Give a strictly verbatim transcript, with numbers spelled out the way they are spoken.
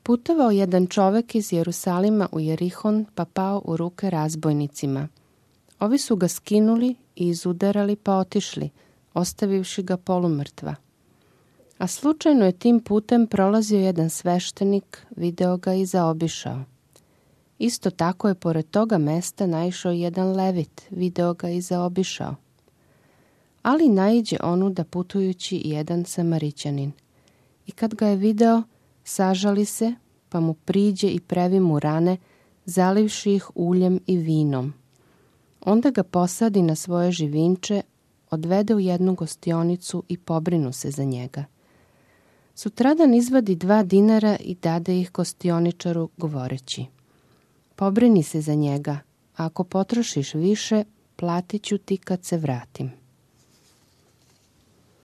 Putovao jedan čovek iz Jerusalima u Jerihon, pa pao u ruke razbojnicima. Ovi su ga skinuli i izudarali, pa otišli, ostavivši ga polumrtva. A slučajno je tim putem prolazio jedan sveštenik, video ga i zaobišao. Isto tako je pored toga mesta naišao jedan levit, video ga i zaobišao. Ali naiđe onuda putujući jedan Samarićanin. I kad ga je video, sažali se, pa mu priđe i previ mu rane, zalivši ih uljem i vinom. Onda ga posadi na svoje živinče, odvede u jednu gostionicu i pobrinu se za njega. Sutradan izvadi dva dinara i dade ih gostioničaru govoreći: pobrini se za njega, a ako potrošiš više, platit ću ti kad se vratim.